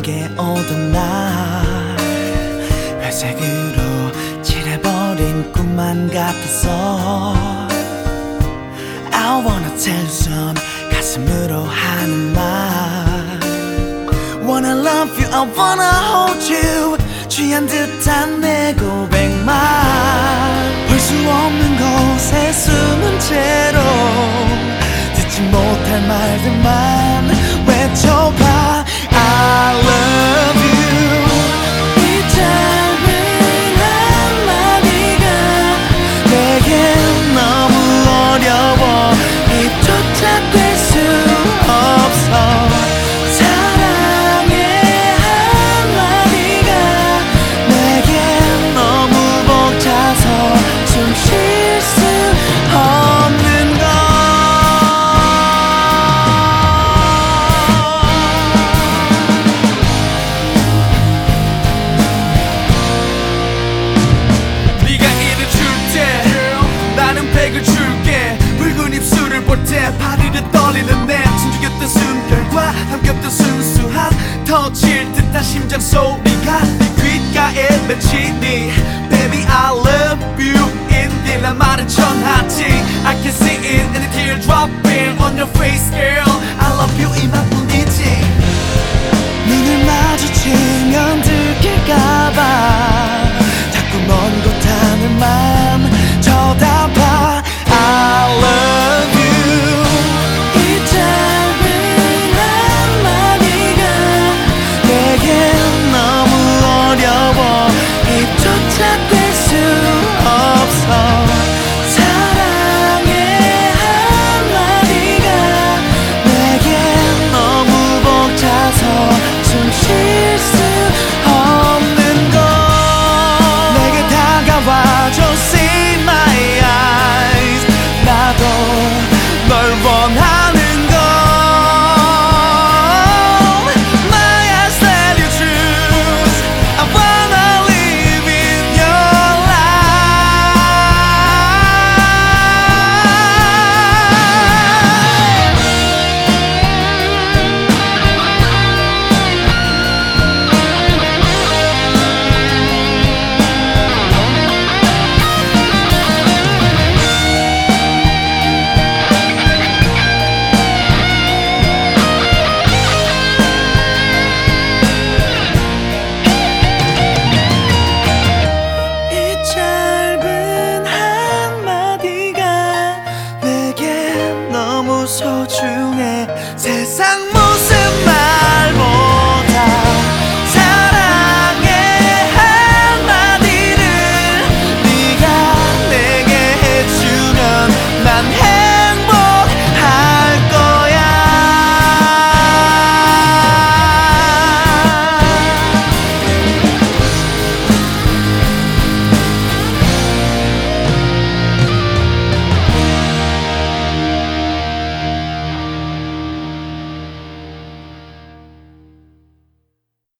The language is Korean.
내게 오던 날 회색으로 칠해버린 꿈만 같았어. I wanna tell you some 가슴으로 하는 말 Wanna love you, I wanna hold you 취한 듯한 내 고백말 볼 수 없는 곳에 숨은 채로 듣지 못할 말들만 외쳐봐 I love you 이 짧은 한마디가 내겐 너무 어려워 입조차 될 수 없어 사랑의 한마디가 내겐 너무 벅차서 숨 쉴 수 없는 것 네가 이를 줄 때 나는 100을 줄게 붉은 입술을 볼 때 파르르 떨리는 내 숨죽였던 숨결과 담겼던 순수한 터질 듯한 심장 소리가 네 귓가에 맺히니 Baby I love you 인디 난 말은 전하지 I can see it in the tear dropping on your face girl I love you 이만뿐이지 눈을 마주치면 들킬까봐 자꾸 먼 곳 하늘만 쳐다봐 I love you 이 짧은 한마디가 내겐 너무 어려워 입조차 될 수 없어 사랑의 한마디가 내겐 너무 벅차서 숨 쉴 수 없는 것 내게 다가와줘 See my eyes 나도 널 원하는 걸 My eyes tell you truth I wanna live in your life 이 짧은 한마디가 내겐 너무 소중해 세상 무슨 말